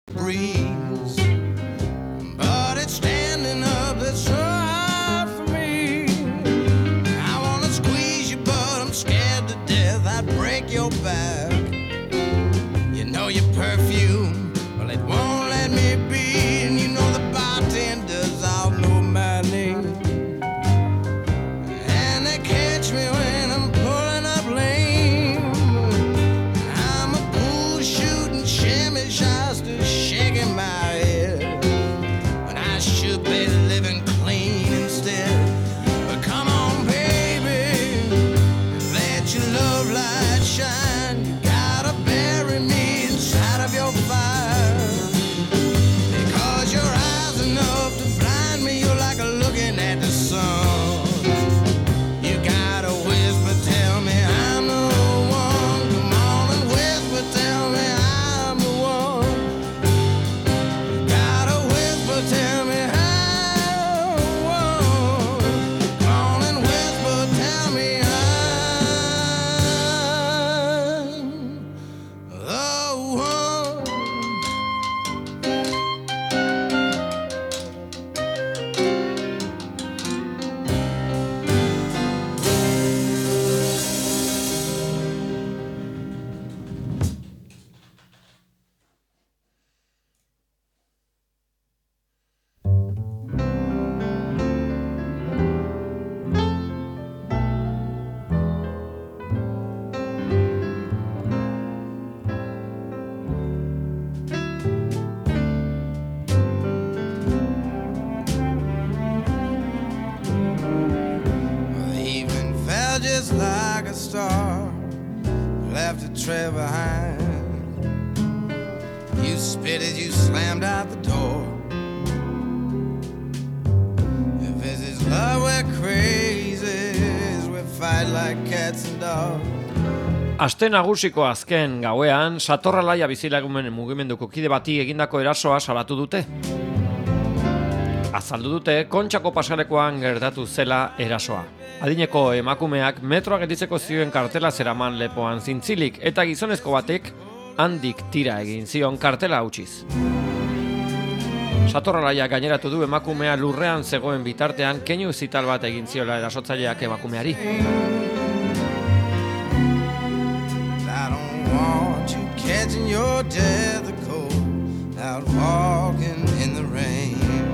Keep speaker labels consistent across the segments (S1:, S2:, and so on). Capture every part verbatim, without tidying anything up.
S1: breeze, but it's standing up that's so hard for me. I wanna squeeze you, but I'm scared to death I'd break your back. You know your perfume, well it won't let me be, and you know the bartenders all know my name, and they catch me when I'm pulling up lame. I'm a pool shooting shimmy shyster shaking my head when I should be living clean instead. But come on baby, let your love light shine. You gotta bury me inside of your fire, because your eyes enough to blind me. You're like a looking at the sun. You gotta whisper, tell me I'm the one. Come on and whisper, tell me I'm the one. You gotta whisper, tell me I'm the one. Come on and whisper, tell me I'm the one. The evening fell just like a star, left a trail behind. You spit as you slammed out the door. If this is love, we're crazy, we fight like cats and dogs.
S2: Aste nagusiko azken gauean, Satorralaia bizilagunen mugimenduko kide bati egindako erasoa salatu dute. Azaldu dute Kontxako pasalekoan gertatu zela erasoa. Adineko emakumeak metroa gelditzeko zioen kartela zeraman lepoan zintzilik, eta gizonezko batek handik tira egin zion kartela utziz. Satorralaia gaineratu du emakumea lurrean zegoen bitartean keinu zital bat egin ziola erasotzaileak emakumeari.
S1: I don't want you catching your death of cold, out walking in the rain.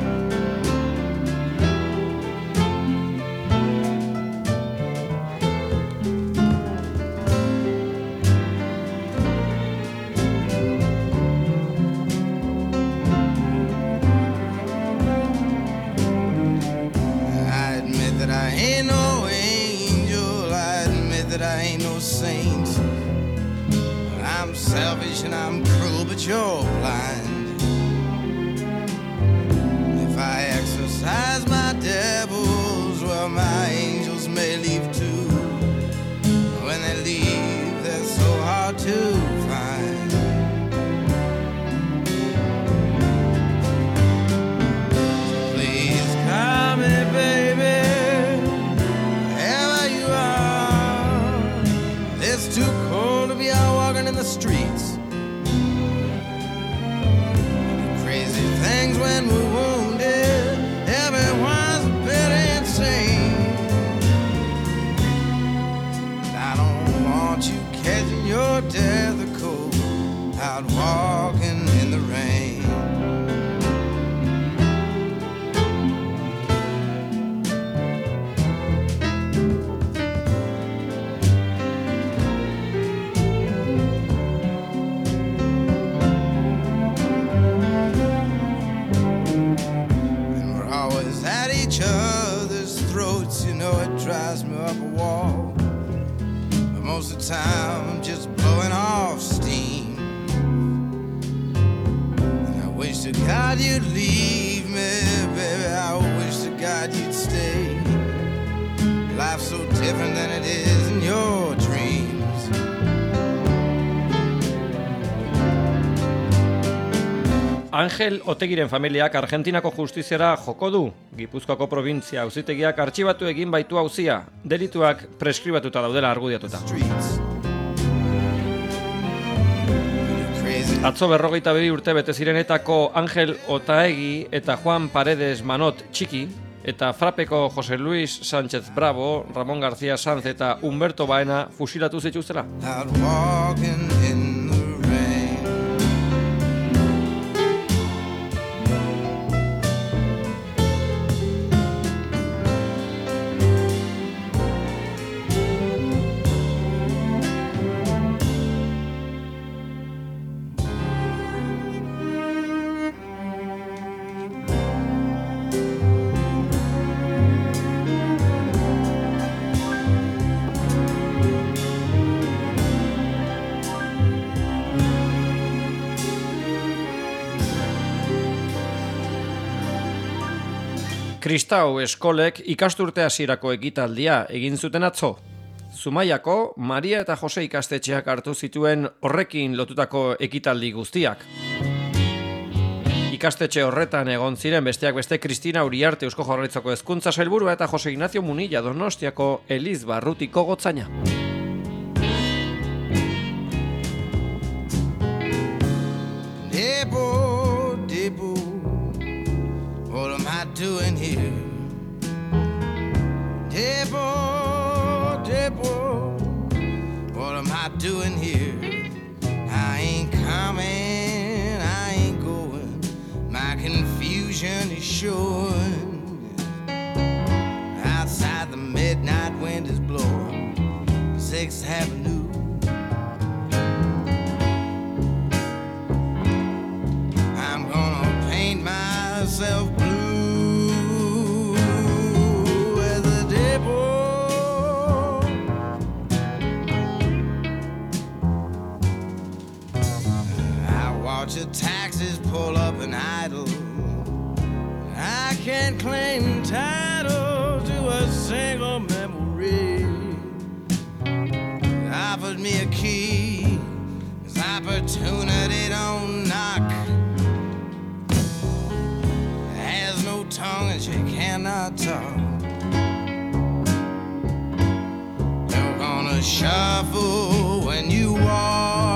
S1: I admit that I ain't no angel, I admit that I ain't no saint. I'm selfish and I'm cruel, but you're blind. If I exercise my devils, well, my angels may leave too. When they leave, they're so hard to find. Please call me, baby, wherever you are. It's too cold to be out walking in the streets. Crazy things when we're wounded. Everyone's a bit insane. I don't want you catching your death of cold, out walking in the rain. And we're always at each other's throats, you know it drives me up a wall. But most of the time I'm just blowing off steam. And I wish to God you'd leave me, baby, I wish to God you'd stay. Life's so different than it is in your dreams.
S2: Angel Otegiren familiak Argentinako justiziara joko du. Gipuzkoako provintzia auzitegiak artxibatu egin baitu auzia, delituak preskribatuta daudela argudiatuta. Atzo berrogeita bi urte bete zirenetako Angel Otaegi eta Juan Paredes Manot Txiki, eta Frapeko Jose Luis Sánchez Bravo, Ramon García Sanz eta Humberto Baena fusilatu zituztela. Kristau eskolek ikasturte hasierako ekitaldia egin zuten atzo. Zumaiako Maria eta Jose ikastetxeak hartu zituen horrekin lotutako ekitaldi guztiak. Ikastetxe horretan egon ziren besteak beste Kristina Uriarte Eusko Jaurlaritzako Hezkuntza Sailburua eta Jose Ignacio Munilla Donostiako Eliz Barrutiko gotzaina.
S1: Debo, debo. What am I doing here? Debo, Debo, what am I doing here? I ain't coming, I ain't going. My confusion is showing. Outside the midnight wind is blowing Sixth Avenue. I'm gonna paint myself blue. Your taxes pull up and idle. I can't claim title to a single memory. Offered me a key, 'cause opportunity don't knock. Has no tongue and she cannot talk. You're gonna shuffle when you walk.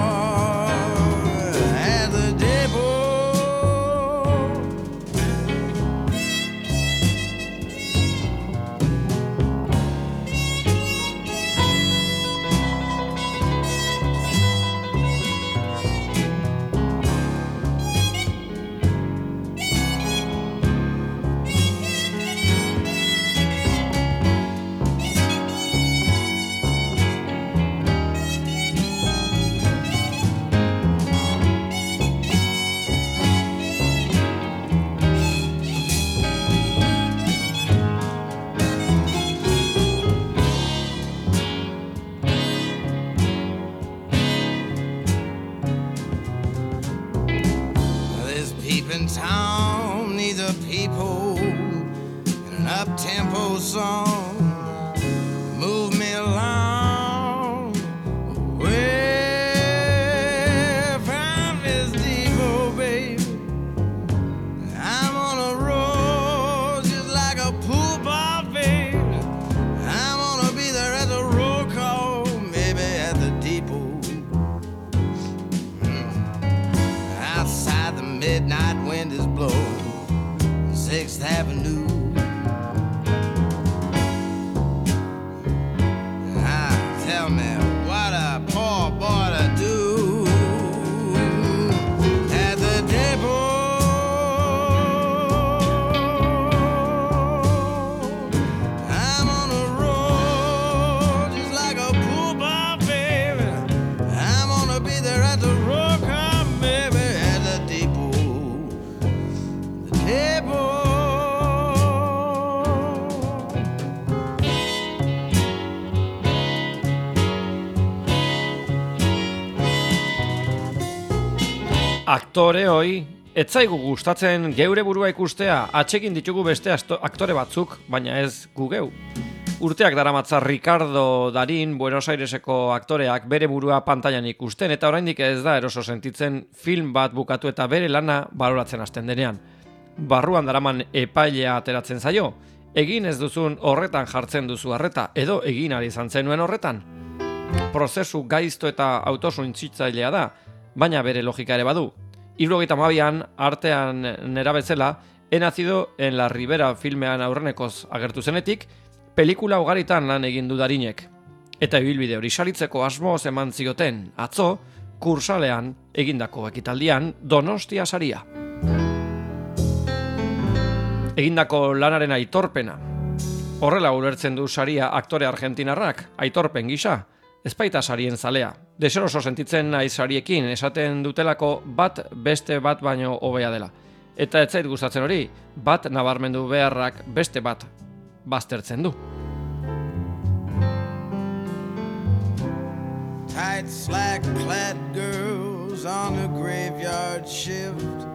S1: Town needs a people and an up-tempo song. Move me along away from this depot, baby. I'm on a road just like a pool ball, baby. I'm gonna be there at the roll call, maybe at the depot. Mm. Outside the midnight wind is blowing Sixth Avenue. Ah, tell me what a poor boy to do at the depot. I'm on a road just like a pool ball, baby. I'm gonna be there at the roll call, baby, at the depot.
S2: Aktore hoi, ez zaigu gustatzen geure burua ikustea, atxekin ditugu beste aktore batzuk, baina ez gu geu. Urteak daramatza Ricardo Darín, Buenos Aireseko aktoreak bere burua pantailan ikusten, eta oraindik ez da eroso sentitzen film bat bukatu eta bere lana baloratzen hasten denean. Barruan daraman epailea ateratzen zaio, egin ez duzun horretan jartzen duzu harreta, edo egin ari izan zenuen horretan. Prozesu gaizto eta autosuintzitzailea da, baina bere logika ere badu. Hirurogeita hamabian artean nera bezala, He nacido en la Ribera filmean aurrenekoz agertu zenetik, pelikula ugaritan lan egin du Darinek. Eta ibilbide hori saritzeko asmoz eman zioten, atzo, Kursalean egindako ekitaldian Donostia saria. Egindako lanaren aitorpena. Horrela ulertzen du saria aktore argentinarrak, aitorpen gisa, ez baita sarien zalea. Deseroso sentitzen naiz sariekin, esaten dutelako bat beste bat baino hobea dela. Eta ez zait gustatzen hori, bat nabarmendu beharrak beste bat baztertzen du.
S1: Tight slack-clad girls on a graveyard shift.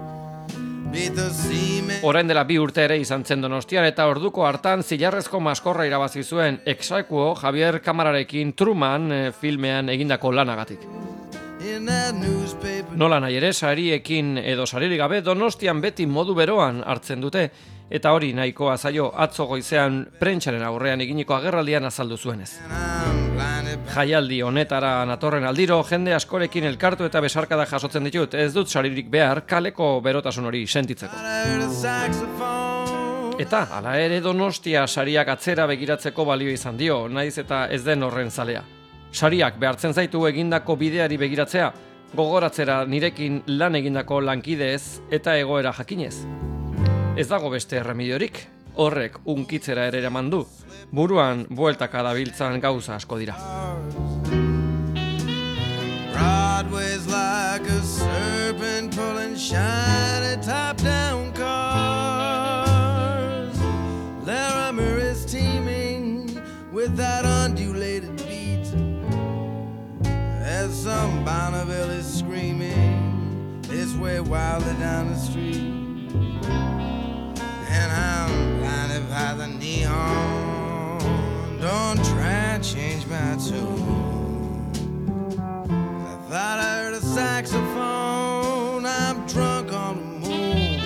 S2: Orain dela bi urte ere izan zen Donostian eta orduko hartan zilarrezko maskorra irabazi zuen ex aequo Javier Kamararekin Truman filmean egindako lanagatik. Nola nahi ere, sariekin edo saririk gabe Donostian beti modu beroan hartzen dute, eta hori nahikoa zaio atzo goizean prentsaren aurrean eginiko agerraldian azaldu zuenez. Jaialdi honetara natorren aldiro, jende askorekin elkartu eta besarkada jasotzen ditut, ez dut saririk behar kaleko berotasun hori sentitzeko. Eta, hala ere Donostia sariak atzera begiratzeko balio izan dio, naiz eta ez den horren zalea. Sariak behartzen zaitu egindako bideari begiratzea, gogoratzera nirekin lan egindako lankideez eta egoera jakinez. Ez dago beste erremediorik, horrek unkitzera ere eraman du, buruan bueltaka dabiltzan gauza asko dira.
S1: Broadway's like a serpent pulling shiny top-down cars. Larimer is teeming with that undulated beat as some Bonneville is screaming its way wildly down the street. And I'm blinded by the neon. Don't try and change my tune. I thought I heard a saxophone. I'm drunk on the moon.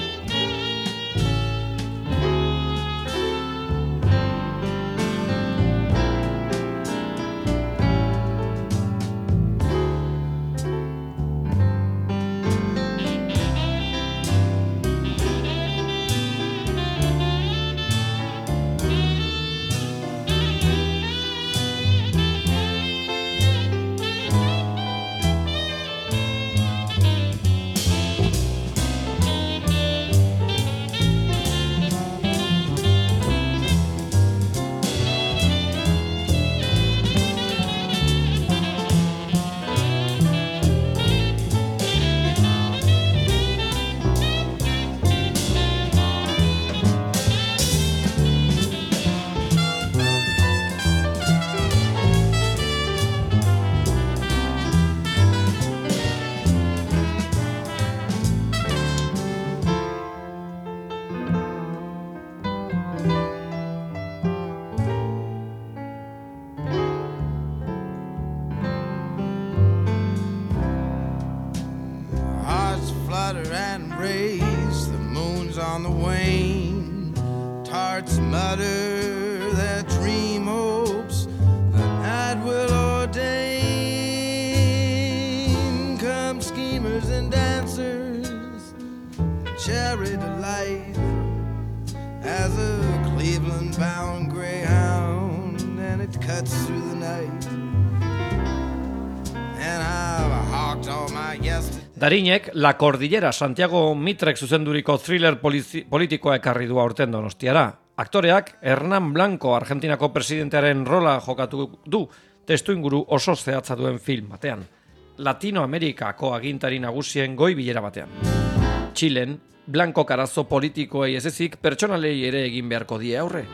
S2: Darinek La Cordillera Santiago Mitrek zuzenduriko thriller politikoa ekarri du aurten Donostiara. Aktoreak Hernán Blanco Argentinako presidentearen rola jokatu du testuinguru oso zehatza duen film batean. Latinoamerikako agintari nagusien goi bilera batean. Txilen, Blanco karazo politikoei ez ezik pertsonalei ere egin beharko die aurre.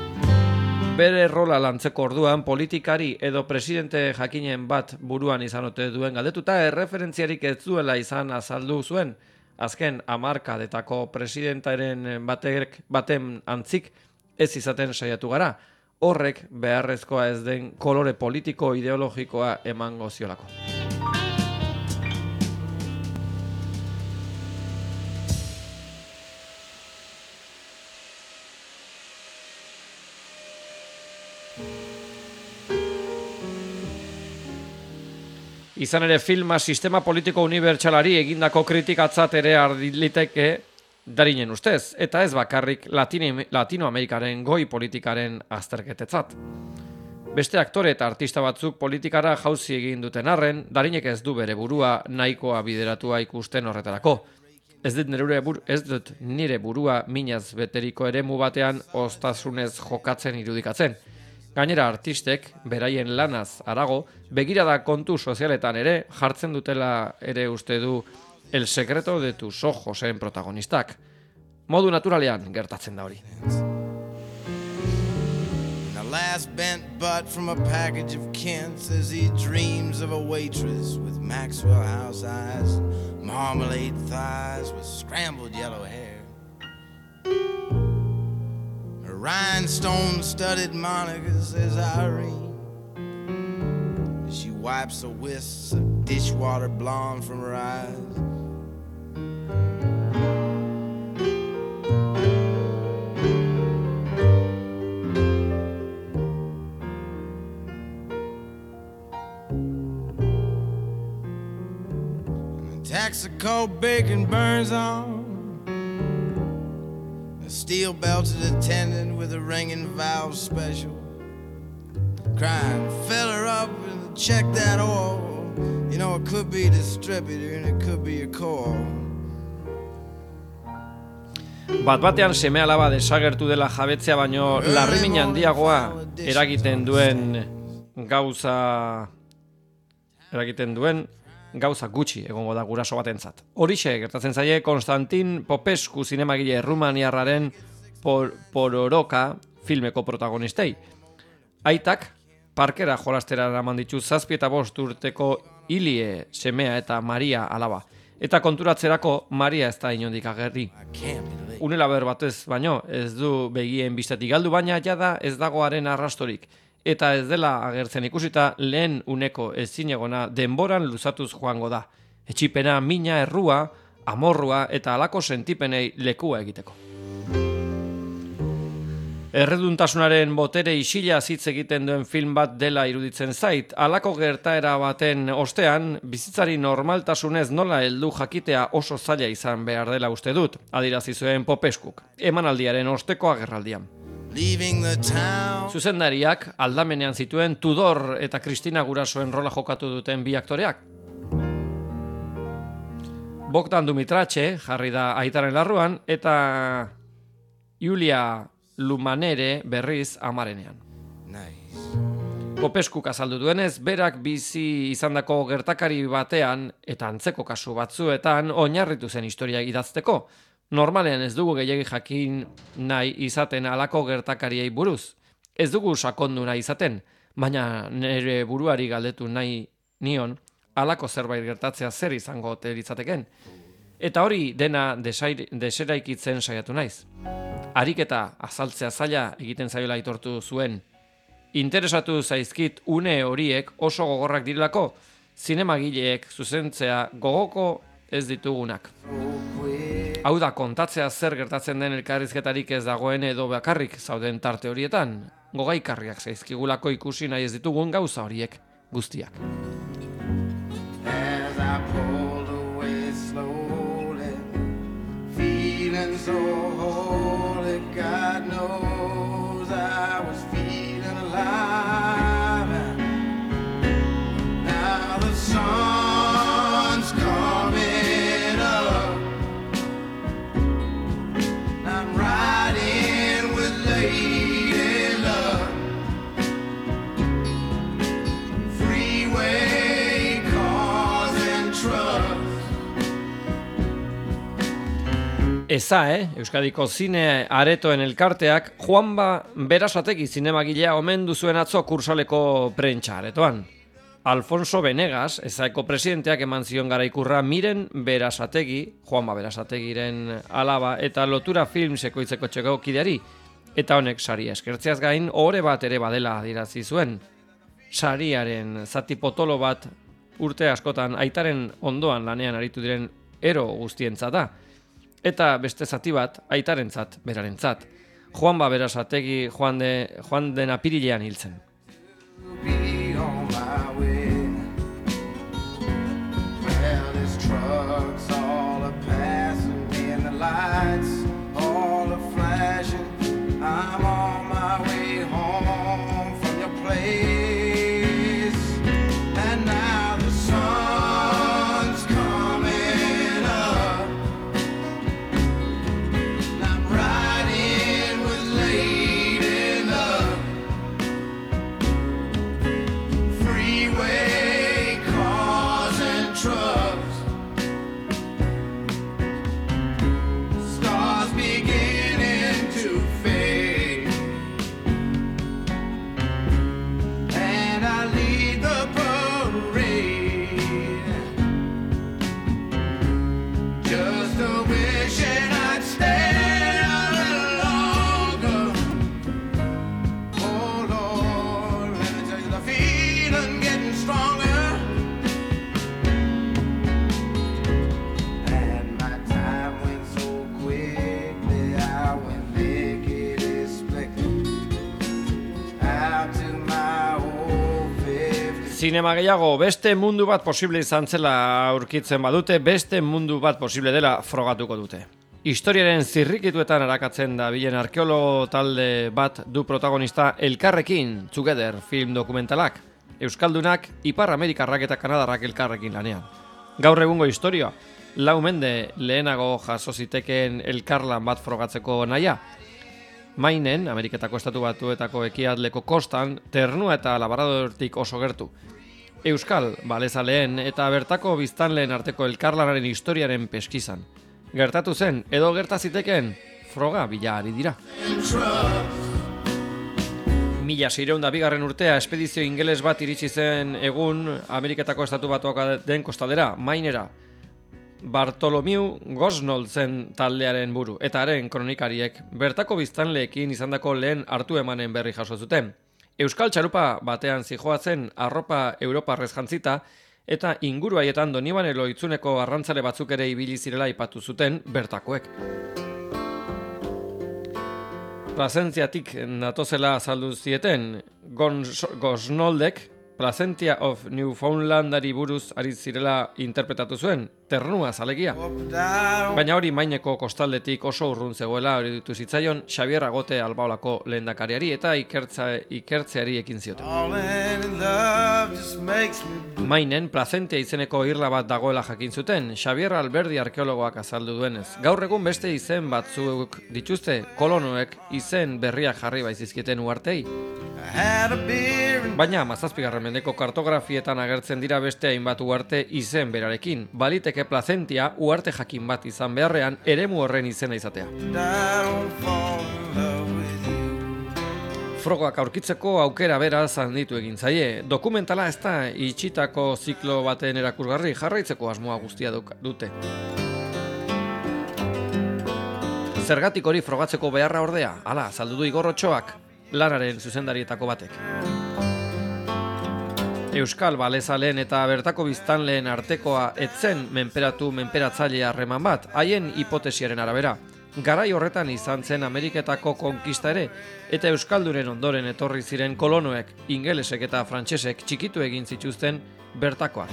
S2: Bere rola lantzeko orduan politikari edo presidente jakinen bat buruan izan ote duen galdetuta erreferentziarik ez duela izan azaldu zuen. Azken hamarkadetako presidentaren batek baten antzik ez izaten saiatu gara. Horrek beharrezkoa ez den kolore politiko ideologikoa emango ziolako. Izan ere filma sistema politiko unibertsalari egindako kritikatzat ere ardiliteke darinen ustez, eta ez bakarrik Latine, Latinoamerikaren goi politikaren azterketetzat. Beste aktore eta artista batzuk politikara jauzi egin duten arren, darinek ez du bere burua nahikoa bideratua ikusten horretarako. Ez dut nire, bur, ez dut nire burua minaz beteriko eremu batean ostasunez jokatzen irudikatzen. Gainera artistek, beraien lanaz harago, begirada kontu sozialetan ere jartzen dutela ere uste du El secreto de tus ojosen protagonistak. Modu naturalean gertatzen da hori.
S1: The last bent butt from a package of Kents as he dreams of a waitress with Maxwell House eyes, marmalade thighs with scrambled yellow hair. Rhinestone-studded Monica, says Irene, as she wipes the wisps of dishwater blonde from her eyes. And the Texaco bacon burns on steel belted attendant with a ringing valve special, crying, fill her up and check that oil. You know, it could be a distributor and it could be a call.
S2: Bat batean seme alaba desagertu dela jabetzea baino larrimin handiagoa eragiten duen gauza eragiten duen gauza gutxi egongo da guraso batentzat. Horixe gertatzen zaie Konstantin Popescu zinemagile errumaniarraren por, Pororoka filmeko protagonistei. Aitak parkera jolastera eraman ditu zazpi eta bost urteko Ilie semea eta Maria alaba. Eta konturatzerako Maria ez da inondik agerri. Unela ber batez baino ez du begien bistatik galdu, baina jada ez dagoaren arrastorik. Eta ez dela agertzen ikusita lehen uneko ezinegona denboran luzatuz joango da. Etxipena, mina, errua, amorrua eta halako sentipenei lekua egiteko. Erreduntasunaren botere isila hitz egiten duen film bat dela iruditzen zait. Halako gertaera baten ostean, bizitzari normaltasunez nola heldu jakitea oso zaila izan behar dela uste dut, adierazi zuen Popeskuk, emanaldiaren osteko agerraldian. Zuzendariak aldamenean zituen Tudor eta Kristina Gurasoen rola jokatu duten bi aktoreak. Bogdan Dumitrache jarri da aitaren larruan eta Julia Lumanere berriz amarenean. Popeskuk azaldu duenez, berak bizi izandako gertakari batean eta antzeko kasu batzuetan oinarritu zen historia idazteko. Normalean ez dugu gehiegi jakin nahi izaten halako gertakariei buruz. Ez dugu sakondu nahi izaten, baina nire buruari galdetu nahi nion halako zerbait gertatzea zer izango ote litzateken. Eta hori dena desair, deseraikitzen saiatu naiz. Ariketa azaltzea zaila egiten zaiola aitortu zuen. Interesatu zaizkit une horiek oso gogorrak direlako, zinemagileek zuzentzea gogoko ez ditugunak. Hau da, kontatzea zer gertatzen den elkarrizketarik ez dagoen edo bakarrik zauden tarte horietan, gogaikarriak zaizkigulako ikusi nahi ez ditugun gauza horiek guztiak. Eza, eh? Euskadiko zine aretoen elkarteak Juanba Berasategi zinemagilea omendu zuen atzo kursaleko prentsa aretoan. Alfonso Benegas, Ezaeko presidenteak eman zion garaikurra Miren Berasategi, Juanba Berasategiren alaba eta Lotura Film sekoitzeko txeko kideari, eta honek saria eskertzeaz gain ohore bat ere badela adierazi zuen. Sariaren zati potolo bat urte askotan aitaren ondoan lanean aritu diren ero guztientza da. Eta beste zati bat aitarentzat, berarentzat. Juanba Berasategi joan, de, joan den apirilean hiltzen.
S1: lights all are flashing. I'm on my way home from your place, and now the sun's coming up. And I'm riding with lady love. Freeway cars and trucks, stars beginning to fade, and I lead the parade, just a wishing I'd stay a little longer. Oh Lord, let me tell you, the feeling getting stronger, and my time went so quickly. I went lickety split out to my old fifty.
S2: Zinema gehiago, beste mundu bat posible izan zela aurkitzen badute, beste mundu bat posible dela frogatuko dute. Historiaren zirrikituetan arakatzen da bilen arkeologo talde bat du protagonista elkarrekin, Together film dokumentalak. Euskaldunak, Ipar Amerikarrak eta Kanadarrak elkarrekin lanean. Gaur egungo historia, lau mende lehenago jaso zitekeen elkarlan bat frogatzeko naia. Mainen, Ameriketako estatu batuetako ekialdeko kostan, Ternua eta Labradortik oso gertu. Euskal balezaleen eta bertako biztanleen arteko elkarlanaren historiaren peskizan. Gertatu zen, edo gerta zitekeen, froga bila ari dira. Mila seiehun eta bigarren urtea espedizio ingeles bat iritsi zen egun Ameriketako estatu batuak den kostaldera, Mainera. Bartolomeu Gosnold zen taldearen buru, eta haren kronikariek bertako biztanleekin izandako lehen hartu emanen berri jaso zuten. Euskal txalupa batean zijoatzen arropa europarrez jantzita, eta inguru haietan Donibane Lohitzuneko arrantzale batzuk ere ibili zirela aipatu zuten bertakoek. Plazentziatik natozela azaldu zieten, Gosnoldek Placentia of Newfoundlandari buruz ari zirela interpretatu zuen, Ternua zalegia. Baina hori Maineko kostaldetik oso urrun zegoela hori ditu zitzaion Xabier Agote Albaolako lehendakariari eta ikertza, ikertzeari ekin zioten. Mainen Placentia izeneko irla bat dagoela jakin zuten, Xabier Alberdi arkeologoak azaldu duenez. Gaur egun beste izen batzuk dituzte, kolonoek izen berriak jarri baizizkieten uartei. Baina mazazpigarren mendeko kartografietan agertzen dira beste hainbat uarte izen berarekin. Baliteke Placentia uarte jakin bat izan beharrean eremu horren izena izatea. Frogoak aurkitzeko aukera beraz handitu egin zaie. Dokumentala ez da itxitako ziklo baten erakusgarri, jarraitzeko asmoa guztia dute. Zergatik hori frogatzeko beharra ordea? Hala, azaldu du Igor Otxoak, lanaren zuzendarietako batek. Euskal balezaleen eta bertako biztanleen artekoa etzen menperatu menperatzaile harreman bat, haien hipotesiaren arabera. Garai horretan izan zen Ameriketako konkista ere, eta Euskalduren ondoren etorri ziren kolonoek, ingelesek eta frantsesek txikitu egin zituzten bertakoa.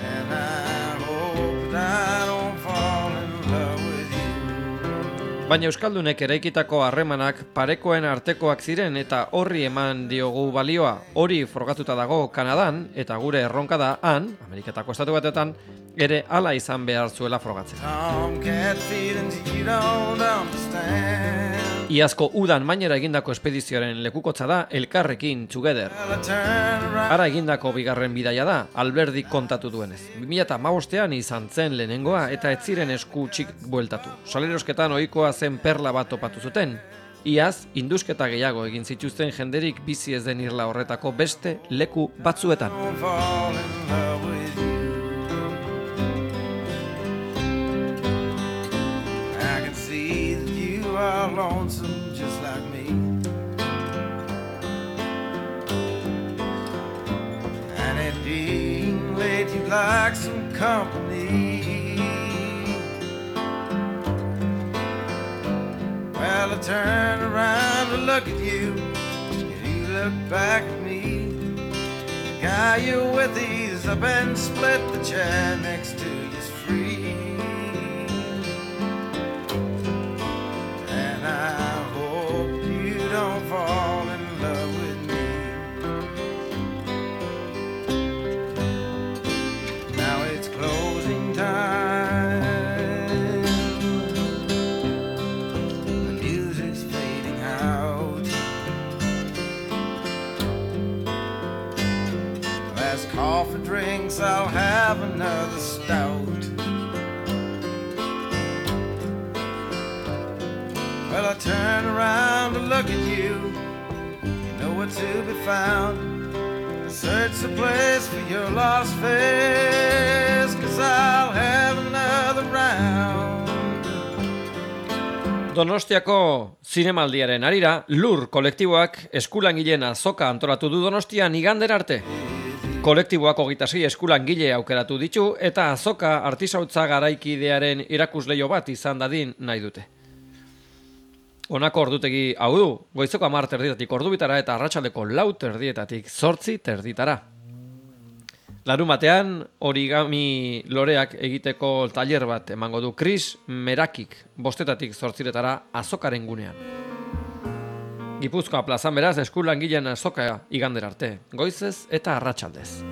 S2: Baina Euskaldunek eraikitako harremanak parekoen artekoak ziren eta horri eman diogu balioa. Hori frogatuta dago Kanadan eta gure erronka da han, Ameriketako estatu batetan, ere hala izan behar zuela frogatzen. Iazko udan Mainera egindako espedizioaren lekukotza da elkarrekin Together. Ara egindako bigarren bidaia da, Alberdik kontatu duenez. bi mila hamabostean izan zen lehenengoa eta ez ziren esku txik bueltatu. Salerosketan ohikoa zen perla bat topatu zuten. Iaz, indusketa gehiago egin zituzten jenderik bizi ez den irla horretako beste leku batzuetan. Are lonesome just like me, and it being late you'd like some company. Well, I turn around to look at you, and you look back at me. The guy you're with, he's up and split. The chair next to you's free.
S1: have another stout. Well, I turn around to look at you, you know where to be found. Search the place for your lost face, 'cause I'll have another round.
S2: Donostiako zinemaldiaren arira, Lur kolektiboak eskulangileen azoka antolatu du Donostian igandera arte. Kolektiboak hogeita sei eskulangile aukeratu ditu eta azoka artisautza garaikidearen erakusleio bat izan dadin nahi dute. Honako ordutegi hau du, goizeko hamar terdietatik ordubitara eta arratsaldeko lau terdietatik zortzi terditara. Larunbatean origami loreak egiteko tailer bat emango du Chris Merakik bostetatik zortziretara azokaren gunean. Gipuzkoa plazan beraz eskulangileen azoka igandera arte, goizez eta arratsaldez.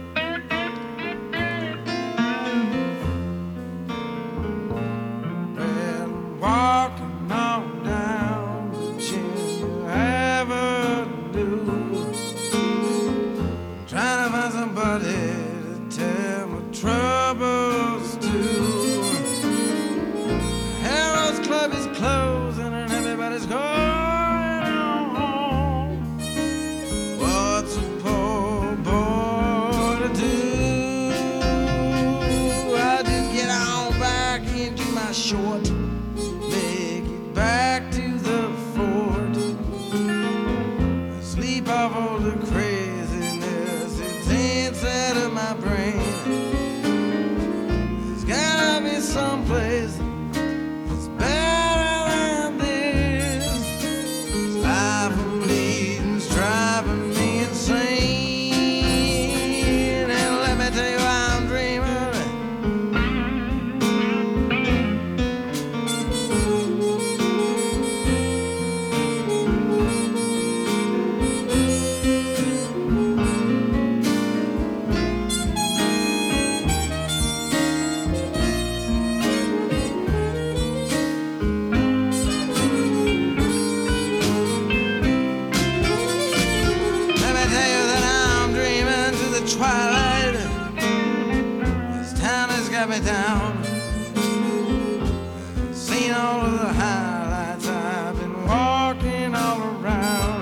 S1: Troubles too. Harold's Club is closing and everybody's going home. What's a poor boy to do? I just get on back into my short, make it back to the fort, sleep off all the craziness it's inside of my brain. Someplace that's better than this. This life I'm leading's driving me insane. And let me tell you why I'm dreaming. Twilight, this town has got me down. Seen all of the highlights, I've been walking all around.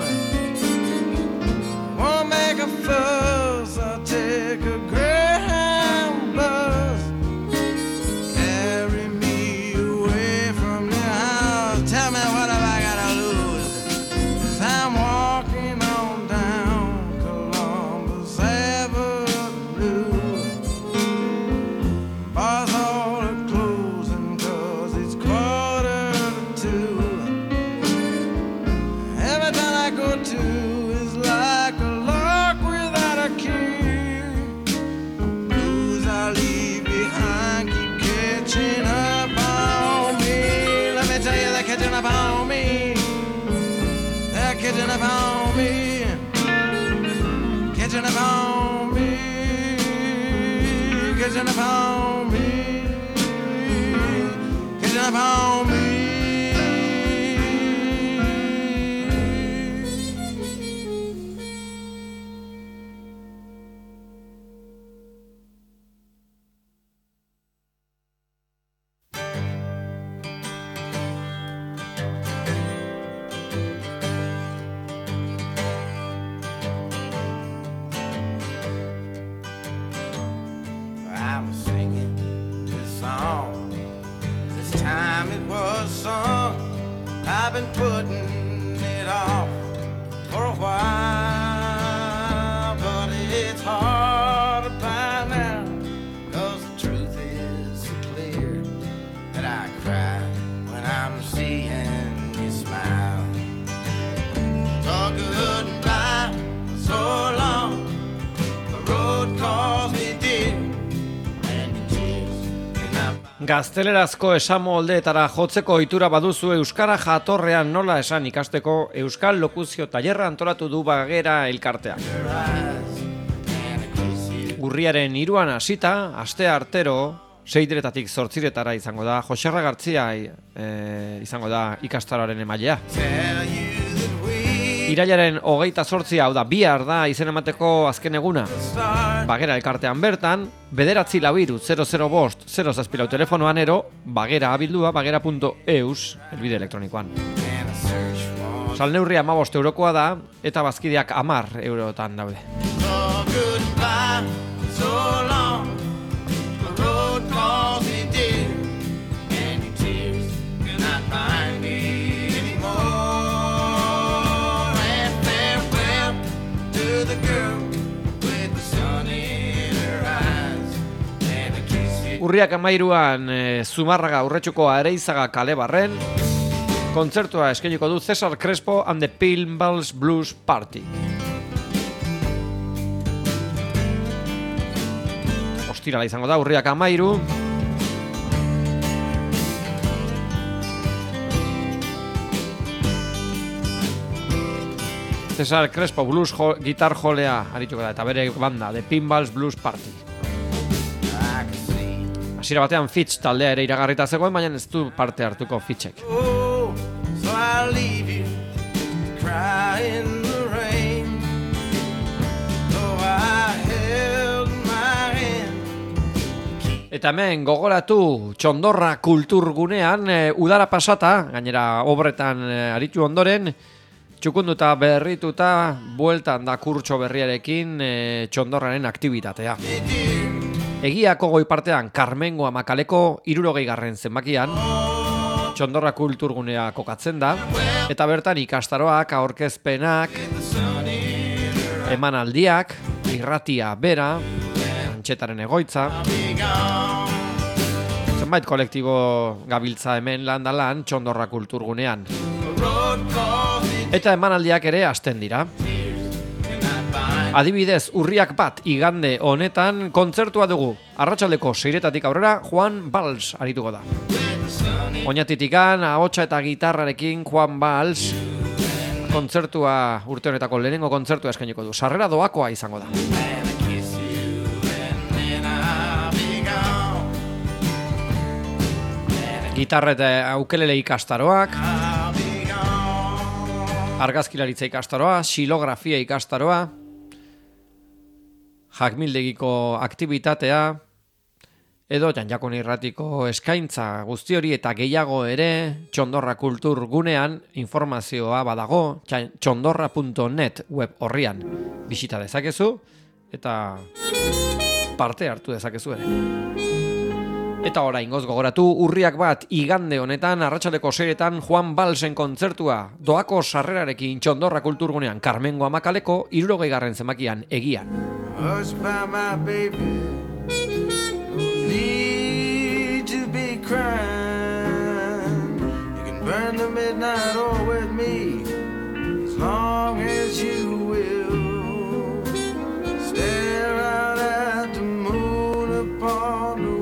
S1: Won't make a fuss, I'll take a Greyhound bus, carry me away from the house. Tell me what have I got to lose, 'cause I'm walking on down Columbus Avenue. Bars all are closing 'cause it's quarter to two. Every town I go to is like a lock without a key. Blues I leave behind keep catching up on me. Let me tell you, they're catching up on me. They're catching up on me. Catching up on me. Catching up on me. Catching up on me. I'm singing this song. This time it was sung. I've been putting it off for a while, but it's hard to find out, 'cause the truth is so clear that I cry when I'm seeing you smile. So goodbye for so long, the road calls me dear.
S2: Gaztelerazko esamoldeetara jotzeko ohitura baduzu euskara jatorrean nola esan ikasteko euskal lokuzio tailerra antolatu du Bagera elkarteak. Urriaren hiruan hasita, aste artero, seideretatik zortziretara izango da, Joserra Gartzia e, izango da ikastaroaren emailea.
S1: Tell you that we
S2: Irailaren hogeita zortzia, hau da, bihar da izen emateko azken eguna. Bagera elkartean bertan, bederatzi lau hiru zero zero bost zero zazpilau telefonoan ero, bagera abildua, bagera punto eus, elbide elektronikoan. Salneurria hamabost eurokoa da, eta bazkideak hamar eurotan daude. Urriak amairuan e, Zumarraga Urretxuko Areizaga kale barren kontzertua eskainiko du Cesar Crespo and the Pinballs Blues Party. Ostirala izango da, urriak amairu. Cesar Crespo Blues jo, gitar jolea arituko da, eta bere banda, The Pinballs Blues Party. Hasiera batean Fitch taldea ere iragarrita zegoen, baina ez du parte hartuko Fitchek.
S1: Oh, so I leave you, cry in the rain. Oh, I held my hand.
S2: Eta hemen gogoratu Txondorra kulturgunean e, udara pasata, gainera obretan e, aritu ondoren, txukunduta berrituta bueltan da kurtso berriarekin e, Txondorraren aktibitatea. Egiako goi partean Karmengo Amakaleko hirurogei garren zenbakian Txondorra kulturgunea kokatzen da, eta bertan ikastaroak, aurkezpenak, emanaldiak, irratia bera, antxetaren egoitza. Zenbait kolektibo gabiltza hemen lan da lan Txondorra kulturgunean. Eta emanaldiak ere hasten dira. Adibidez, urriak bat igande honetan kontzertua dugu. Arratsaldeko seiretatik aurrera Juan Valls arituko da. Oñatitikan, ahotsa eta gitarrarekin Juan Valls kontzertua urte honetako lehenengo kontzertua eskainiko du. Sarrera doakoa izango da. Gitarra eta ukelele ikastaroak, argazkilaritza ikastaroa, xilografia ikastaroa, jakmildegiko aktibitatea, edo Janjakun irratiko eskaintza guzti hori eta gehiago ere Txondorra kultur gunean informazioa badago txondorra punto net web horrian. Bisita dezakezu eta parte hartu dezakezu ere. Eta oraingoz gogoratu, urriak bat igande honetan arratsaldeko seiretan Juan Vallsen kontzertua doako sarrerarekin Txondorra kulturgunean Karmengo Amakaleko hirurogei garren zenbakian egian.
S1: Hush by my baby, no need to be crying. You can burn the midnight oil with me as long as you will. Stare out at the moon upon the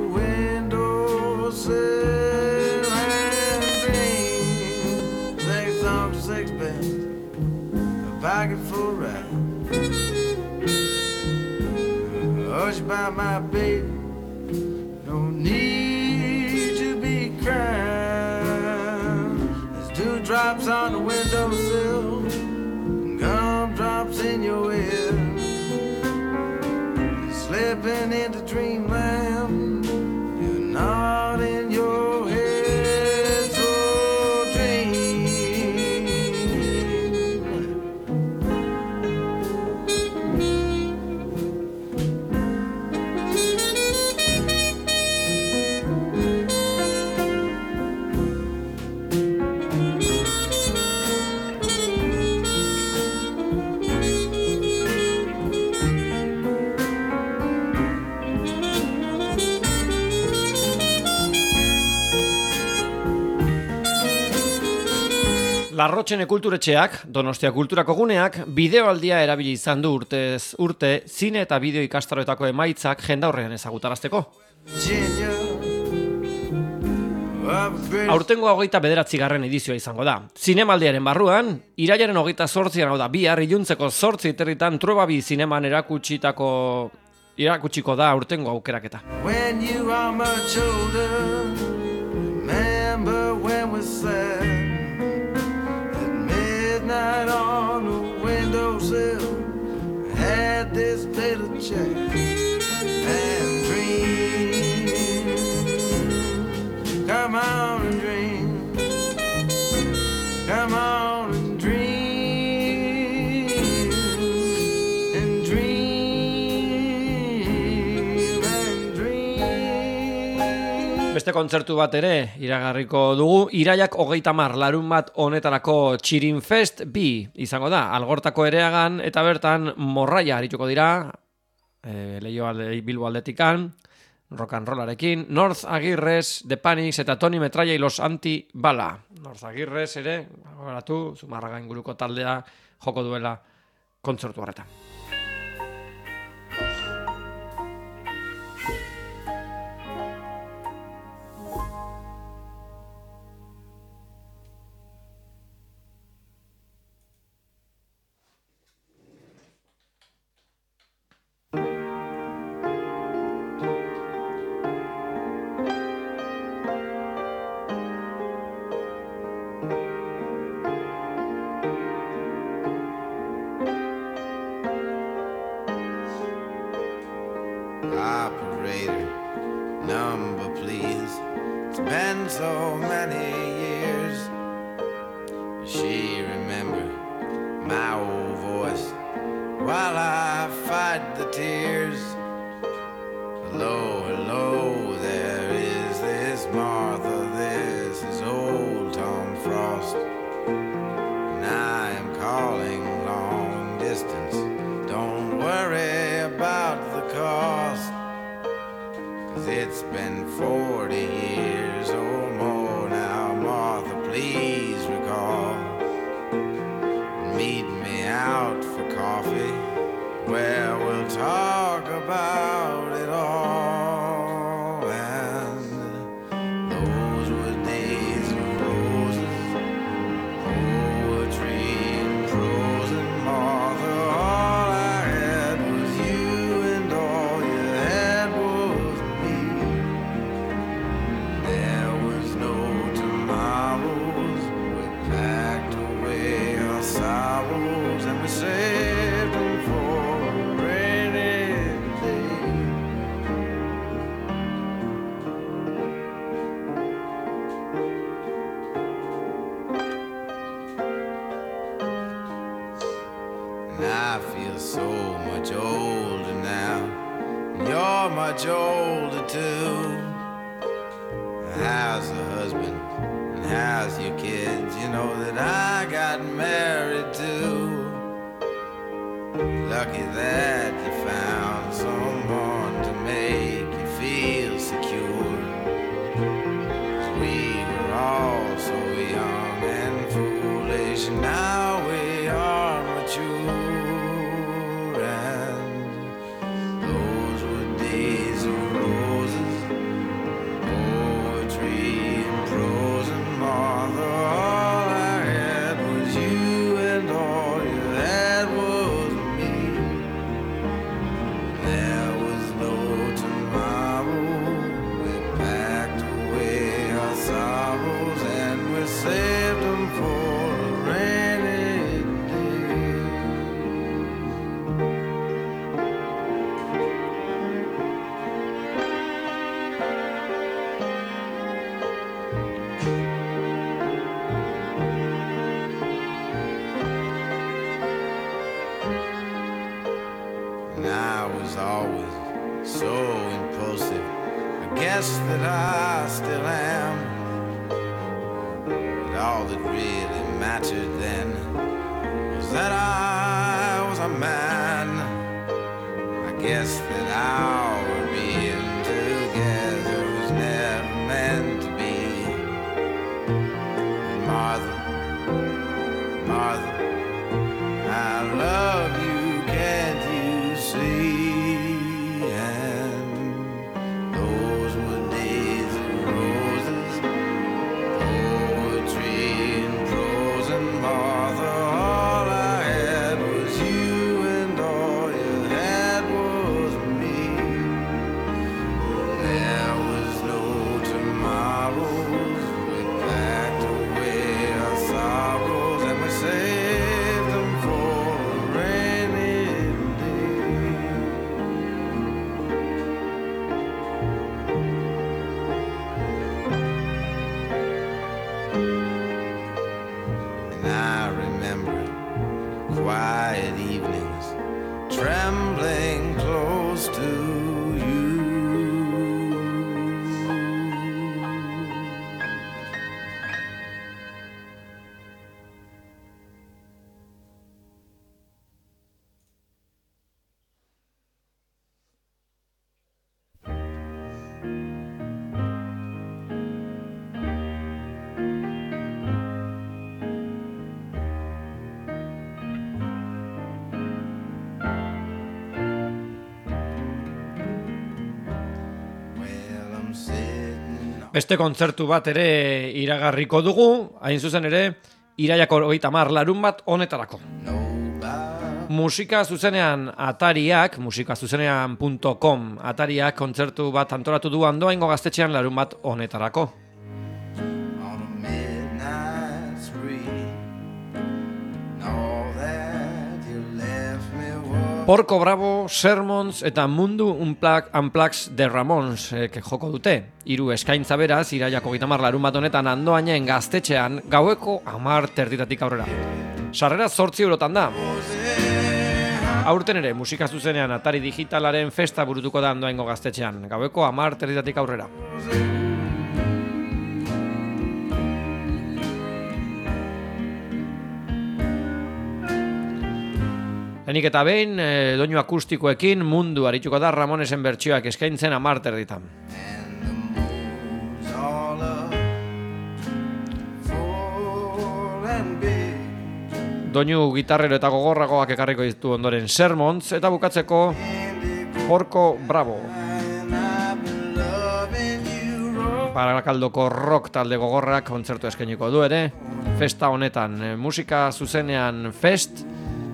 S1: and dream. Six songs, sixpence, a pocket full ride. Hush by my baby, no need to be crying. There's dewdrops on the windowsill, and gumdrops in your ear. You're slipping into dreamland. You're not in your head, so dream.
S2: Larrotxene kulturetxeak, Donostia kulturako guneak, bideoaldia erabili izan du urtez urte zine eta bideo ikastaroetako emaitzak jendaurrean ezagutarazteko. Aurtengo hogeita bederatzi garren edizioa izango da. Zinemaldiaren barruan, irailaren hogeita zortzian, hau da, bihar iluntzeko zortzi territan Truebabi zineman erakutsitako erakutsiko da aurtengo aukeraketa.
S1: When you are much older, remember when we said that midnight on the chair and dream. Come on and dream. Come on and dream. And dream and dream.
S2: Beste kontzertu bat ere iragarriko dugu, iraiak hogeita hamar larun bat honetarako Txirin Fest bi izango da, Algortako Ereagan, eta bertan morraia arituko dira, e, Leio alde, Bilbo aldetikan, rock and rollarekin, North Agirres, The Panics eta Tony Metralla y los Anti-Bala. North Agirres ere, gogoratu, Zumarraga inguruko taldea joko duela kontzertu horretan.
S1: Operator, number please. It's been so many years. She remember my old voice while I fight the tears. Hello, hello, there is this Martha, this is old Tom Frost, and I am calling long distance. Don't worry about the cost, 'cause it's been forty years or more now. Martha, please recall, meet me out for coffee where we'll talk about it all. And those were days of roses, poetry and prose, and Martha, all I had was you, and all you had was me. There was no tomorrows, we packed away our sorrows, and we saved them for a rainy day. And I feel so much older now, and you're much older too. How's the husband, and how's your kids? You know that I got married too. Lucky that you found someone to make you feel secure. 'Cause we were all so young and foolish, and now we are mature. And those were days of roses, poetry and prose, and Martha, all I had was you, and all you had was me. There was no tomorrow, we packed away our sorrows, and we saved them for a rainy day. And I was always so impulsive, I guess that I still am. But all that really mattered then was that I was a man. I guess that our being together was never meant to be. But Martha, Martha, I love you, can't you see? And those were days of roses, poetry and prose, and Martha, all I had was you, and all you had was me. There was no tomorrows, we packed away our sorrows, and we saved them for a rainy quiet evenings, trembling close to you.
S2: Beste kontzertu bat ere iragarriko dugu, hain zuzen ere, irailako hogeita hamar larun bat honetarako. Musika zuzenean Atariak, musikazuzenean punto com, Atariak kontzertu bat antolatu du Andoaingo Gaztetxean larun bat honetarako. Porco Bravo, Sermons eta Mundu Unplugged de Ramones eh, joko dute. Hiru eskaintza beraz, irailako hogeita hamar larun bat honetan Andoainen Gaztetxean gaueko hamar terditatik aurrera. Sarrera zortzi eurotan da. Aurten ere, musika zuzenean Atari digitalaren festa burutuko da Andoaingo Gaztetxean, gaueko hamar terditatik aurrera. Henik eta behin, e, doinu akustikoekin mundu arituko da Ramonesen bertsioak eskaintzen hamar terditan. Doinu gitarrero eta gogorragoak ekarriko ditu ondoren Sermons eta bukatzeko Porco Bravo. Barakaldoko rock talde gogorrak kontzertu eskainiko du ere, festa honetan, e, musika zuzenean fest,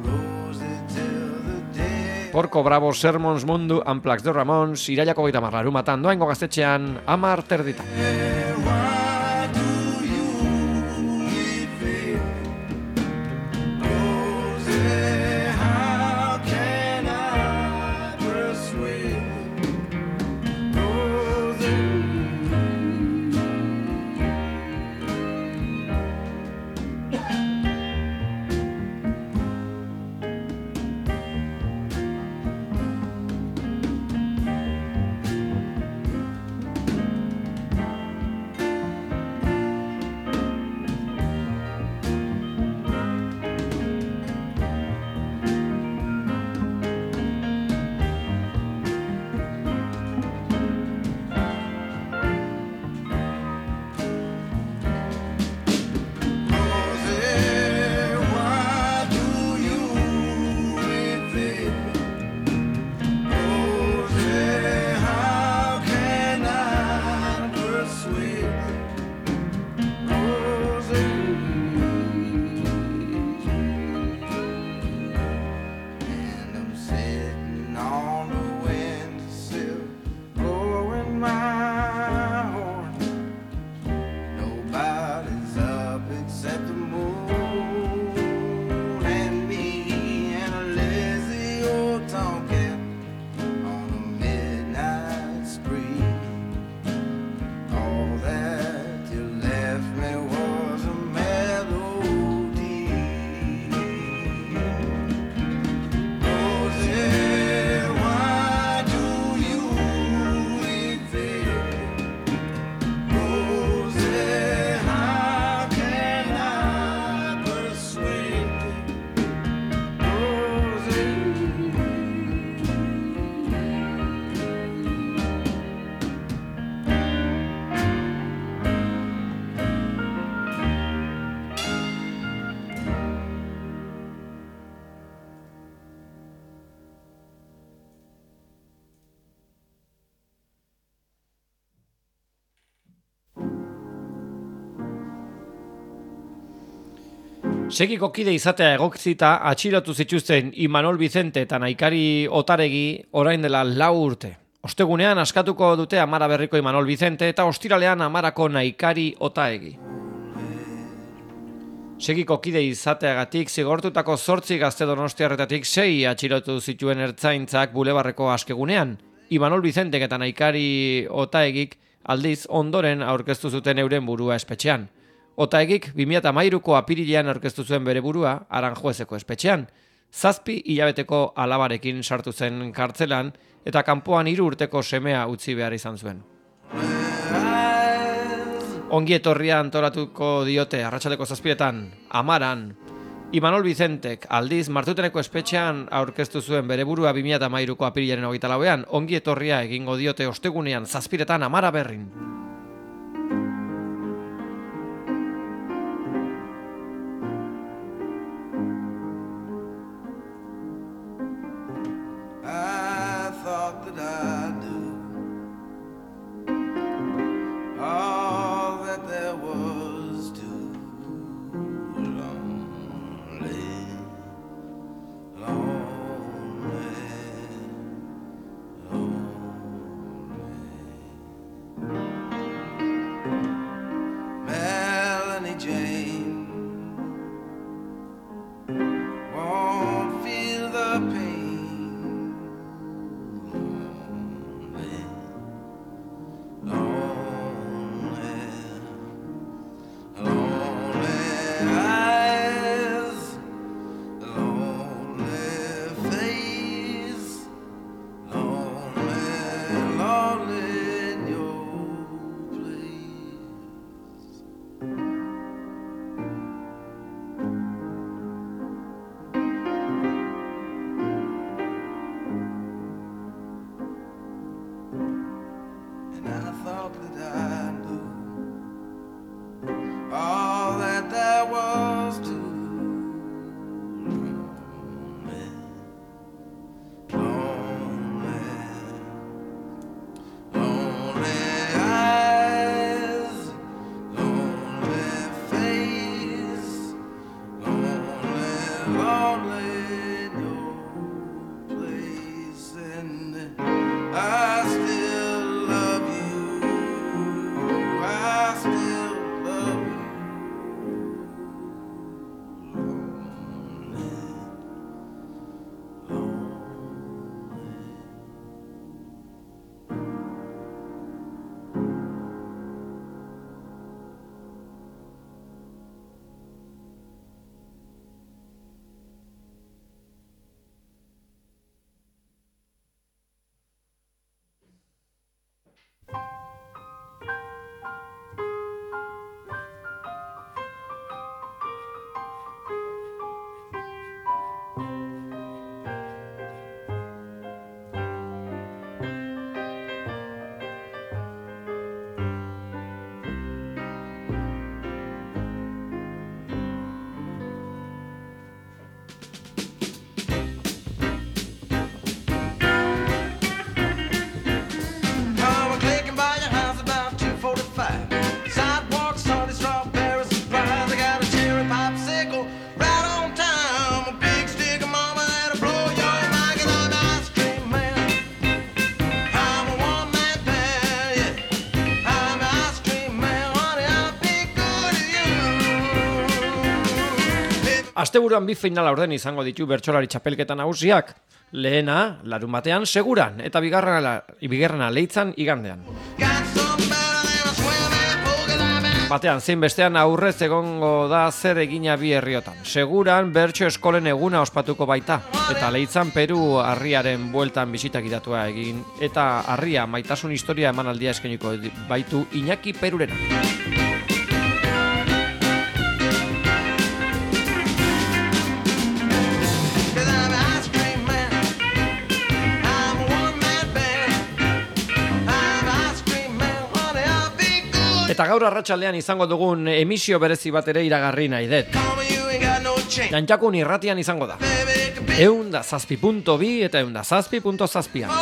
S2: Porco Bravo, Sermons, Mundu Unplugged de Ramones, irailako hogeita hamar larun batan Andoaingo Gaztetxean hamar terditan. Segiko kide izatea egotzita atxilotu zituzten Imanol Vicente eta Naikari Otaregi orain dela lau urte. Ostegunean askatuko dute Amara Berriko Imanol Vicente eta ostiralean Amarako Naikari Otaegi. Segiko kide izateagatik zigortutako zortzi gazte donostiarretatik sei atxilotu zituen ertzaintzak Bulebarreko askegunean. Imanol Vicentek eta Naikari Otaegik aldiz ondoren aurkeztu zuten euren burua espetxean. Otaegik bi mila hamairuko apirilean aurkeztu zuen bere burua Aranjuezeko espetxean. Zazpi hilabeteko alabarekin sartu zen kartzelan eta kanpoan hiru urteko semea utzi behar izan zuen. Ongi etorria antolatuko diote arratsaldeko zazpiretan, Amaran. Imanol Vicentek aldiz Martuteneko espetxean aurkeztu zuen bere burua bi mila hamairuko apirilaren hogeita lauean, ongi etorria egingo diote ostegunean zazpiretan Amara Berrin. Asteburuan bi final aurden izango ditu bertsolari txapelketa nagusiak. Lehena, larun batean, seguran, eta bigarrena, bigarrena leitzan igandean. Batean, zein bestean aurrez egongo da zer egina bi herriotan. Seguran, bertso eskolen eguna ospatuko baita, eta leitzan Peru harriaren bueltan bisitak idatua egin, eta harria maitasun historia emanaldia eskainiko baitu Iñaki Perurena. Eta gaur arratsaldean izango dugun emisio berezi bat ere iragarri nahi dut. Jantxakun irratian izango da. Ehun da zazpi punto bi eta ehun da zazpi punto zazpian.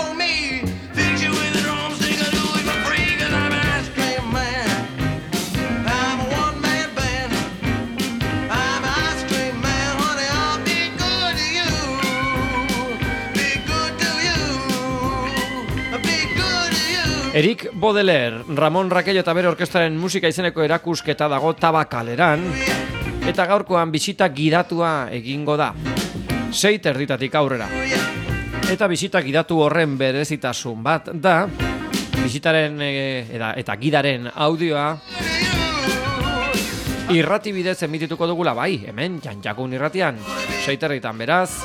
S2: Eric Baudelaire, Ramon Raquello eta bere orkestraren musika izeneko erakusketa dago Tabakaleran, eta gaurkoan bisita gidatua egingo da, sei terditatik aurrera. Eta bisita gidatu horren berezitasun bat da, bisitaren e, eta, eta gidaren audioa Irrati bidez emitituko dugula bai, hemen Janjakun irratian, seiterritan beraz.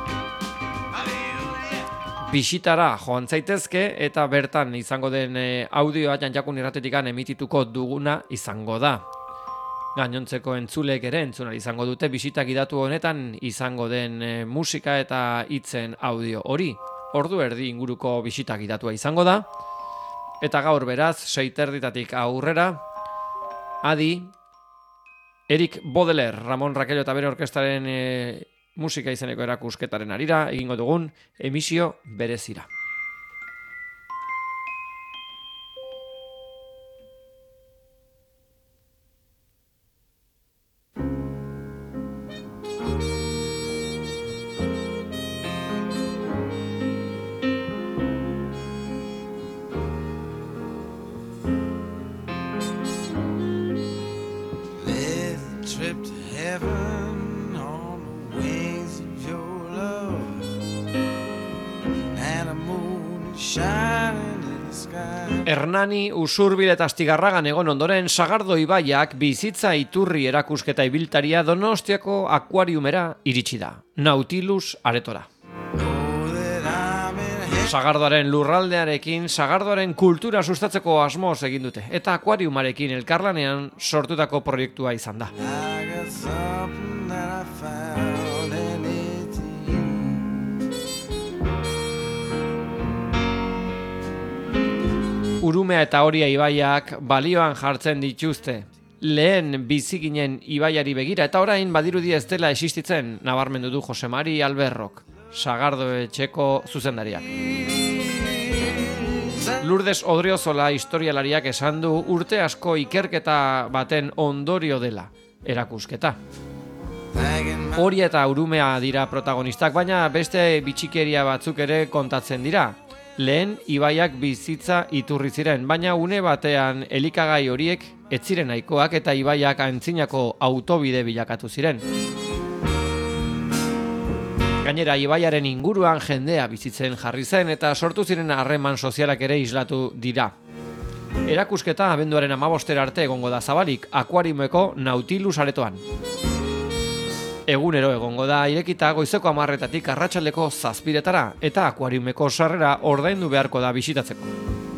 S2: Bisitara joan zaitezke eta bertan izango den audioa Janjakun irratetikan emitituko duguna izango da. Gainontzeko entzulek ere entzunari izango dute bisita gidatu honetan izango den e, musika eta hitzen audio hori. Ordu erdi inguruko bisita gidatua izango da. Eta gaur beraz, seiterditatik aurrera, adi, Erik Baudelaire, Ramon Raquello eta bere orkestaren e, musika izeneko erakusketaren arira, egingo dugun emisio berezira. Hernani, Usurbil eta Astigarragan egon ondoren, Sagardo ibaiak bizitza iturri erakusketa ibiltaria Donostiako akuariumera iritsi da, Nautilus aretora. Sagardoaren lurraldearekin, Sagardoaren kultura sustatzeko asmoz egin dute, eta akuariumarekin elkarlanean sortutako proiektua izan da. Urumea eta Oria ibaiak balioan jartzen dituzte. Lehen biziginen ibaiari begira eta orain badirudi ez dela existitzen, nabarmendu du Jose Mari Alberrok, Sagardo etxeko zuzendariak. Lourdes Odriozola historialariak esan du urte asko ikerketa baten ondorio dela erakusketa. Oria eta Urumea dira protagonistak, baina beste bitxikeria batzuk ere kontatzen dira. Lehen ibaiak bizitza iturri ziren, baina une batean elikagai horiek ez ziren nahikoak eta ibaiak antzinako autobide bilakatu ziren. Gainera, ibaiaren inguruan jendea bizitzen jarri zen eta sortu ziren harreman sozialak ere islatu dira. Erakusketa abenduaren hamabostera arte egongo da zabalik, akuariumeko Nautilus aretoan. Egunero egongo da irekita goizeko hamarretatik arratsaldeko zazpiretara eta akuariumeko sarrera ordaindu beharko da bisitatzeko.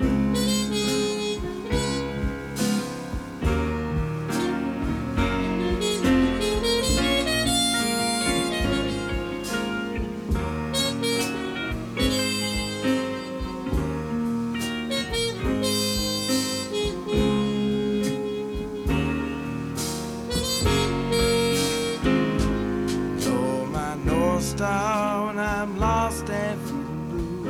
S1: When I'm lost and blue,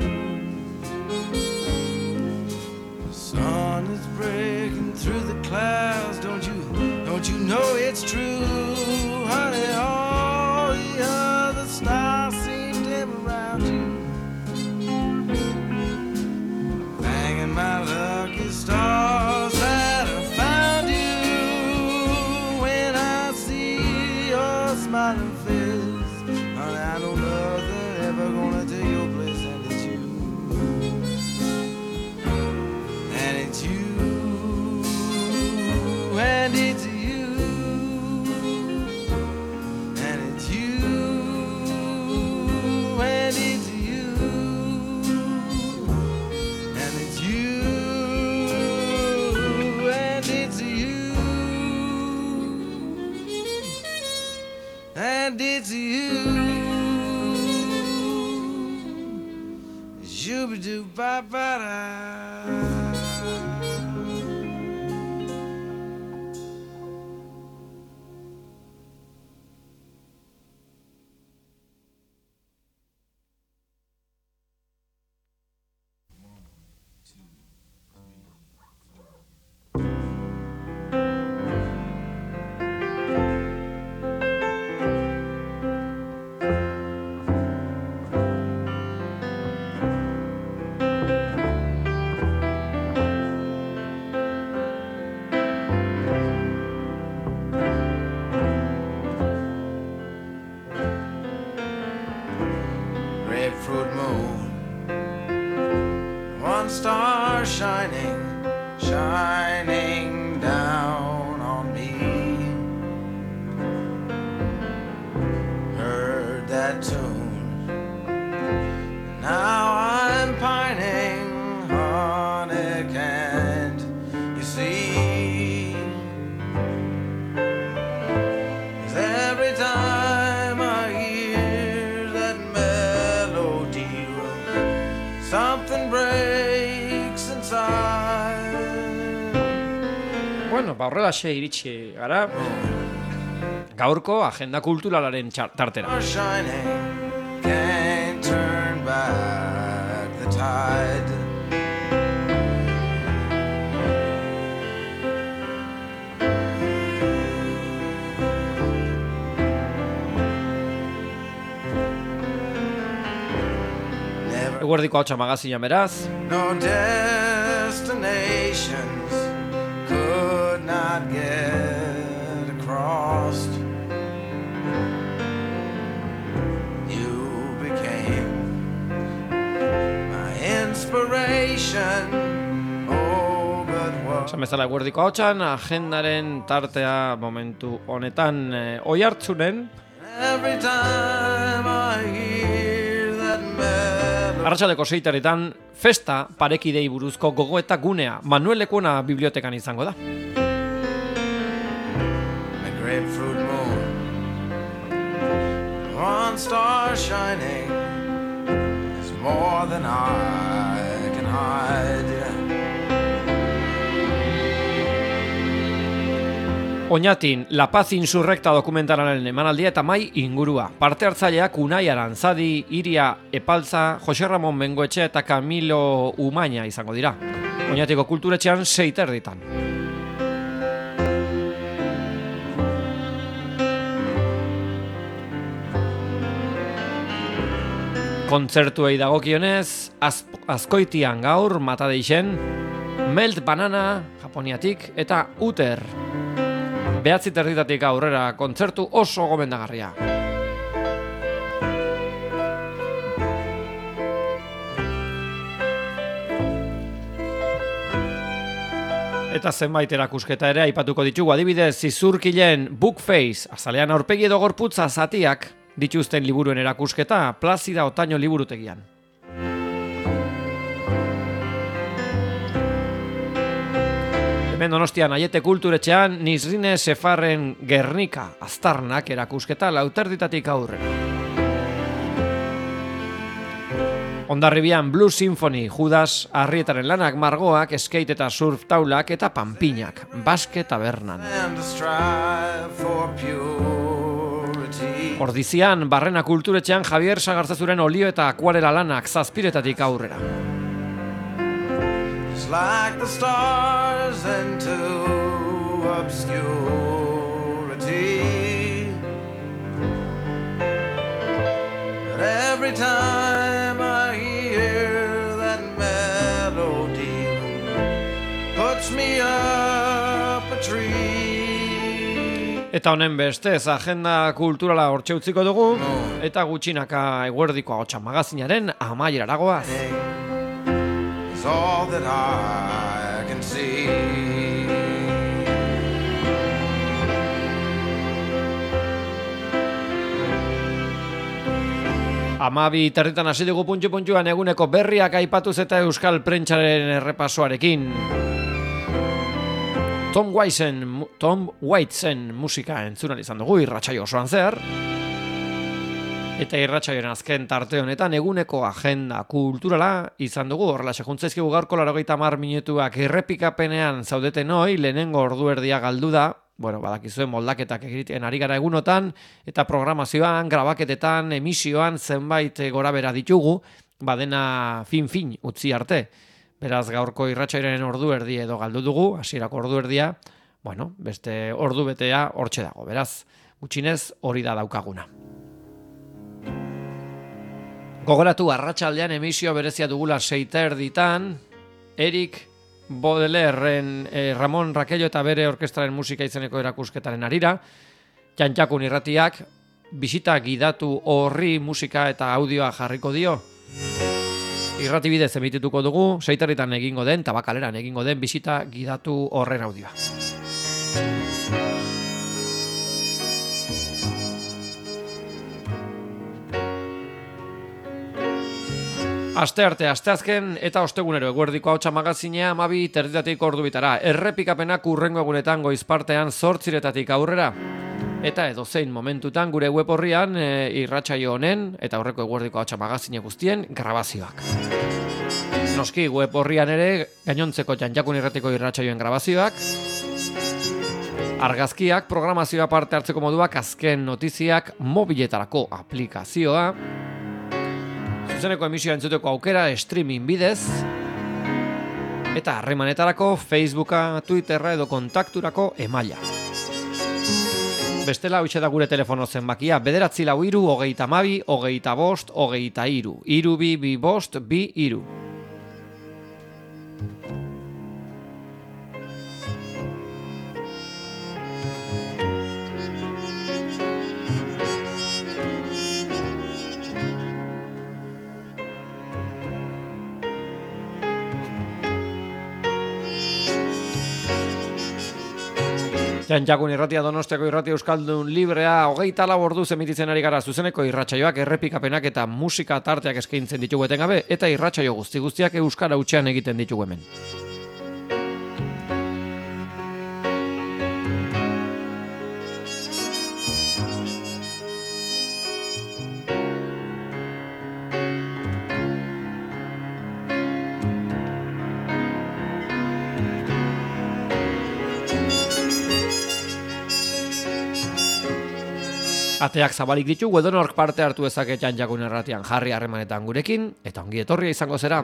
S1: the sun is breaking through the clouds. Don't you, don't you know it's true, honey? All the other stars seem dim around you. Thanking my lucky stars that I found you. When I see your smiling face, I know nothing ever gonna take your place, and it's you, and it's you, and it's you, and it's you, and it's you, and it's you, and it's you, and it's you. Shoo-ba-doo-ba-ba-da. that tune. Now I'm pining, honey, can't you see? 'Cause every time I hear that melody, something breaks inside.
S2: Bueno, ba horrelaxe iritsi gara gaurko agenda kulturalaren txar- tartera.
S1: Are shining, can't turn back the tide. Never,
S2: Eguerdiko hautsa magazina beraz,
S1: no destinations could not get across. You became my inspiration. Oh, but what
S2: esan bezala eguerdiko hautsan, agendaren tartea momentu honetan e, oihartzunen,
S1: every time I hear that melody.
S2: arratsaldeko seitaretan, festa parekidei buruzko gogoeta gunea Manuel Lekuona bibliotekan izango da.
S1: A grapefruit moon, one star shining is more than I can hide.
S2: Oñatin, La Paz Insurrecta dokumentalaren emanaldia eta mai ingurua. Parte hartzaileak Unai Arantzadi, Iria Epaltza, Jose Ramon Bengoetxe eta Camilo Umaña izango dira. Oñatiko kulturetxean seiterditan. Kontzertuei dagokionez, az, Azkoitian gaur, Matadeixen, Melt Banana, Japoniatik, eta Uter. Behatzi terditatik aurrera kontzertu oso gomendagarria. Eta zenbait erakusketa ere aipatuko ditugu, adibidez Zizurkilen Bookface, azalean aurpegi edo gorputza zatiak dituzten liburuen erakusketa Plazida Otaño liburutegian. Hemen Donostian Aiete kulturetxean Nisrine Sefarren Gernika aztarnak erakusketa lauterditatik aurrera. Hondarribian Blues Symphony, Judas Arrietaren lanak, margoak, skate eta surf taulak eta panpinak, baske tabernan.
S1: And to strive for purity.
S2: Ordizian Barrena kulturetxean Javier Sagartzazuren olio eta akuarela lanak zazpiretatik aurrera.
S1: Just like the stars into obscurity. But every time I hear that melody, puts me up a tree.
S2: Eta honen bestez, agenda kulturala hortxe utziko dugu, eta gutxinaka eguerdiko ahotsa magazinaren amaierara goaz.
S1: Is all that I can see.
S2: Amabi territan hasi dugu puntxu-puntxuan eguneko berriak aipatuz eta euskal prentsaren errepasoarekin. Tom Waitsen, Tom Waitsen musika entzunan izan dugu irratsaio osoan zehar. Eta irratsaioen azken tarte honetan eguneko agenda kulturala izan dugu. Horrela sejuntzaizkigu gaurko laurogeita hamar minutuak errepikapenean zaudeten hoi, lehenengo ordu erdia galdu da. Bueno, badakizuen moldaketak egiten ari gara egunotan, eta programazioan, grabaketetan, emisioan zenbait gorabera ditugu, badena fin-fin utzi arte. Beraz, gaurko irratsaioaren ordu erdi edo galdu dugu, hasierako ordu erdia, bueno, beste ordu betea hortxe dago. Beraz, gutxinez hori da daukaguna. Gogoratu arratsaldean emisio berezia dugula seita erditan, Erik Baudelairen eh, Ramon Rakello eta bere orkestraren musika izeneko erakusketaren arira, Jantxakun irratiak bisita gidatu horri musika eta audioa jarriko dio. Irrati bidez emitituko dugu, seita erditan egingo den, Tabakaleran egingo den bisita gidatu horren audioa. Astearte, asteazken eta ostegunero eguerdiko hautsa magazinea amabi terdietatik ordu bitara. Errepikapenak urrengo egunetan goizpartean zortziretatik aurrera. Eta edozein momentutan gure web horrian e, irratsaio honen eta aurreko eguerdiko hautsa magazine guztien grabazioak. Noski web horrian ere gainontzeko Janjakun Irratiko irratsaioen grabazioak, argazkiak, programazioa parte hartzeko moduak, azken notiziak, mobiletarako aplikazioa, zuzeneko emisioa entzuteko aukera streaming bidez, eta harremanetarako Facebooka, Twitterra edo kontakturako emaila. Bestela hoxe da gure telefono zenbakia, bederatzi lau iru, hogeita mabi, hogeita bost, hogeita iru, iru bi bi bost, bi iru. Janjakun Irratia Donostiako Irratia Euskaldun Librea hogeita lau orduz emititzen ari gara zuzeneko irratsaioak, errepikapenak eta musika tarteak eskaintzen ditugu etengabe eta irratsaio guzti guztiak euskara hutsean egiten ditugu hemen. Ateak zabalik ditu, edonork parte hartu ezake Janjakun Irratian jarri harremanetan gurekin, eta ongi etorria izango zera.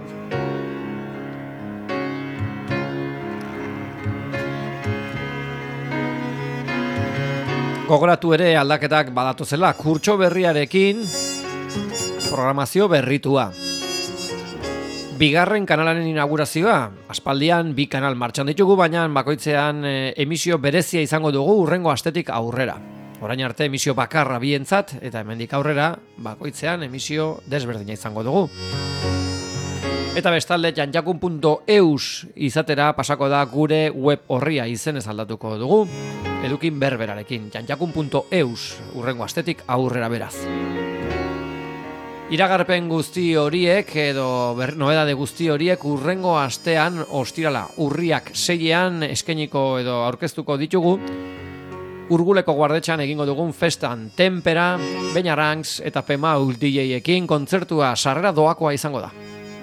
S2: Gogoratu ere aldaketak badatozela, kurtso berriarekin programazio berritua. Bigarren kanalaren inaugurazioa, aspaldian bi kanal martxan ditugu, baina bakoitzean emisio berezia izango dugu urrengo astetik aurrera. Orain arte emisio bakarra bientzat eta hemendik aurrera bakoitzean emisio desberdina izango dugu. Eta bestalde janjakun puntu eus izatera pasako da gure web horria izenez aldatuko dugu. Edukin berberarekin, janjakun puntu eus urrengo astetik aurrera beraz. Iragarpen guzti horiek edo ber, noedade guzti horiek urrengo astean ostirala urriak seian eskainiko edo aurkeztuko ditugu. Urguleko guardetxan egingo dugun festan Tempera, Beñarangs eta Pemaul D J-ekin kontzertua sarrera doakoa izango da.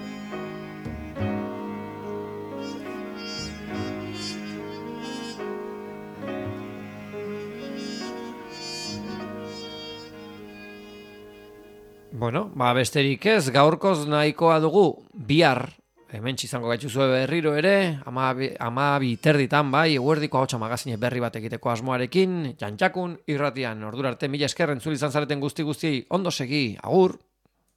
S2: Bueno, ba besterik ez, gaurkoz nahikoa dugu bihar. Hemen izango gaituzue berriro ere, amabi terditan bai, eguerdiko ahotsa magazine berri bat egiteko asmoarekin, Janjakun Irratian, ordura arte mila esker entzule izan zareten guzti guztiei ondo segi, agur!